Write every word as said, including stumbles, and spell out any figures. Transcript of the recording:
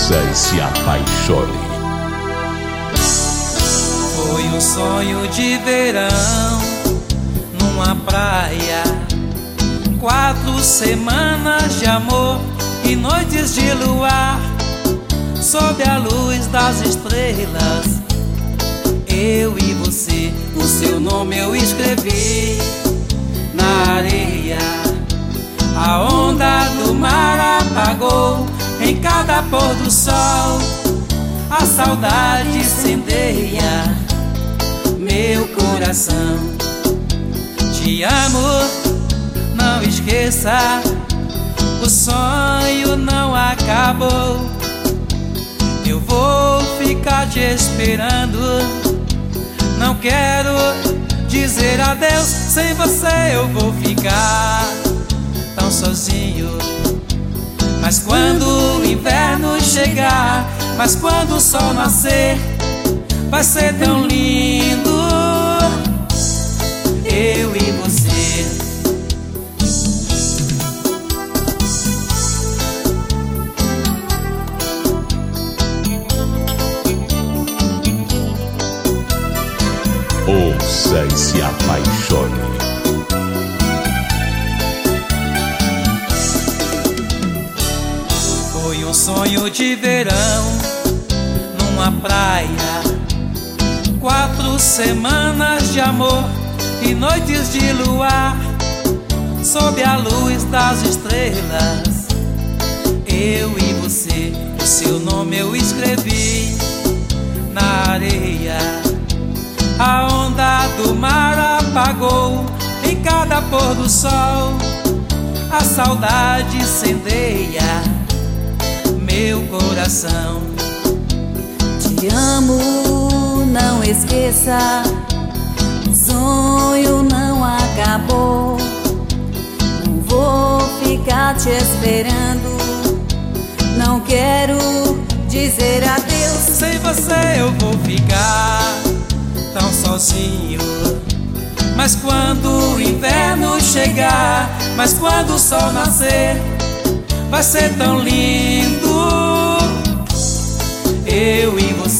Ouça e se apaixone. Foi um sonho de verão numa praia, quatro semanas de amor e noites de luar, sob a luz das estrelas. Eu e você, o seu nome eu escrevi na areia. A onda do mar apagou em cada pôr do sol. A saudade incendeia meu coração. Te amo, não esqueça, o sonho não acabou. Eu vou ficar te esperando. Não quero dizer adeus, sem você eu vou ficar tão sozinho. Mas quando o inverno chegar, mas quando o sol nascer, vai ser tão lindo, eu e você. Ouça e se apaixone. Foi um sonho de verão numa praia, quatro semanas de amor e noites de luar, sob a luz das estrelas. Eu e você, o seu nome eu escrevi na areia. A onda do mar apagou em cada pôr do sol. A saudade incendeia meu coração. Te amo, não esqueça, o sonho não acabou. Não vou ficar te esperando. Não quero dizer adeus, sem você eu vou ficar tão sozinho. Mas quando o inverno chegar, mas quando o sol nascer, vai ser tão lindo, eu e você.